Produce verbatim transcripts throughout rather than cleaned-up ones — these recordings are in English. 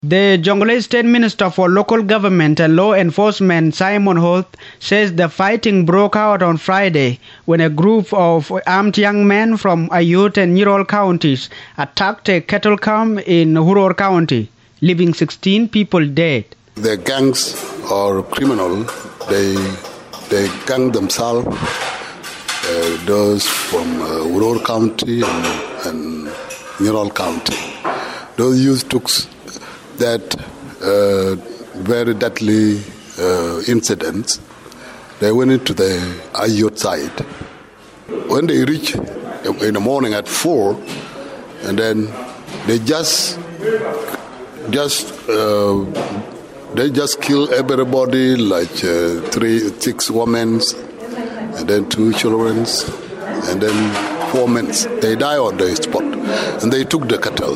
The Jonglei State Minister for Local Government and Law Enforcement, Simon Hoth, says the fighting broke out on Friday when a group of armed young men from Ayut and Nyirol counties attacked a cattle camp in Huror County, leaving sixteen people dead. The gangs or criminals, they they gang themselves, uh, those from uh, Huror County and, and Nyirol County. Those youth took that uh, very deadly uh, incidents. They went into the Ayut side. When they reached in the morning at four, and then they just just uh, they just kill everybody, like uh, three, six women, and then two children, and then four men. They die on the spot, and they took the cattle.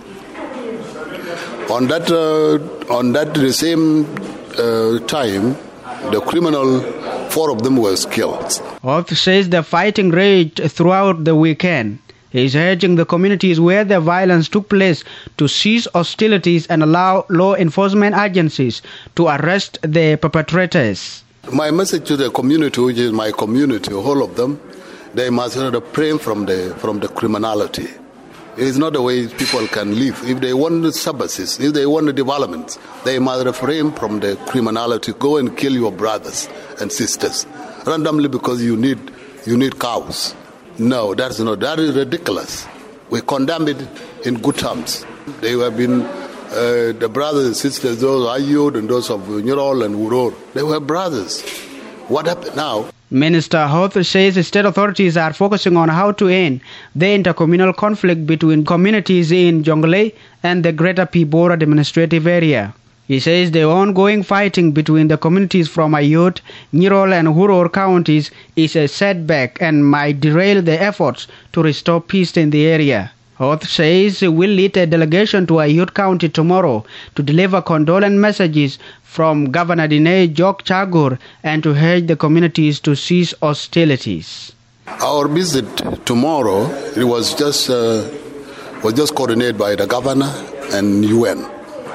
On that, uh, on that the same uh, time, the criminal, four of them were killed. Hoth says the fighting raged throughout the weekend. He is urging the communities where the violence took place to cease hostilities and allow law enforcement agencies to arrest the perpetrators. My message to the community, which is my community, all of them, they must refrain from the from the criminality. It's not the way people can live. If they want the services, if they want the development, they must refrain from the criminality. Go and kill your brothers and sisters randomly because you need you need cows. No, that's not. That is ridiculous. We condemn it in good terms. They have been uh, the brothers and sisters, those Ayut and those of Nyirol and Huror. They were brothers. What happened now? Minister Hoth says state authorities are focusing on how to end the intercommunal conflict between communities in Jonglei and the Greater Pibor administrative area. He says the ongoing fighting between the communities from Ayut, Nyirol and Huror counties is a setback and might derail the efforts to restore peace in the area. Hoth says he will lead a delegation to Ayut County tomorrow to deliver condolence messages from Governor Dinei Jok Chagur and to urge the communities to cease hostilities. Our visit tomorrow, it was just uh, was just coordinated by the governor and U N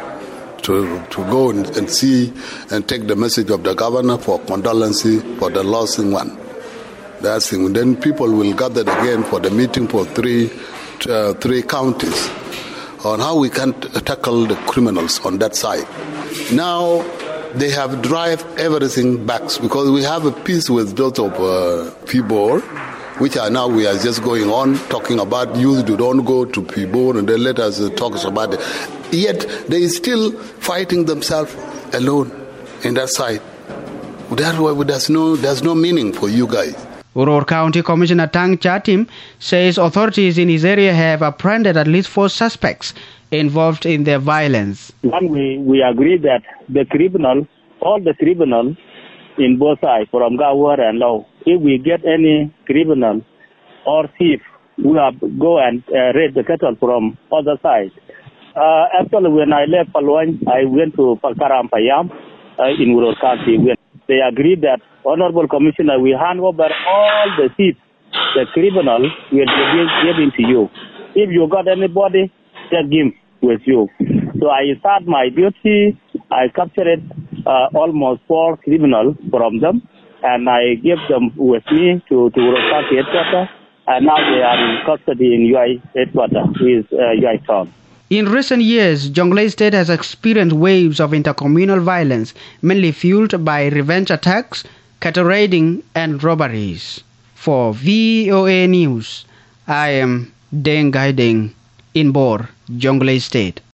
to to go and, and see and take the message of the governor for condolence for the lost one. That's thing. Then people will gather again for the meeting for three uh, three counties on how we can t- tackle the criminals on that side. Now they have drive everything back because we have a peace with those of uh, Pibor, which are now we are just going on talking about youth who don't go to Pibor and then let us uh, talk about it. Yet they still fighting themselves alone in that side. That's why there's no there's no meaning for you guys. Huror County Commissioner Tang Chatim says authorities in his area have apprehended at least four suspects involved in the violence. One, we, we agree that the criminal, all the criminals in both sides, from Gawar and Law, if we get any criminal or thief, we have go and uh, raid the cattle from other side. Uh, actually, when I left Palwan, I went to Palkaram Payam uh, in Huror County. They agreed that, Honorable Commissioner, we hand over all the thieves, the criminal will be given to you. If you got anybody, take him with you. So I start my duty. I captured uh, almost four criminals from them, and I gave them with me to to Huror County headquarters, and now they are in custody in U I headquarters, with uh, U I town. In recent years, Jonglei State has experienced waves of intercommunal violence, mainly fueled by revenge attacks, cattle raiding, and robberies. For V O A News, I am Deng Gai Deng in Bor, Jonglei State.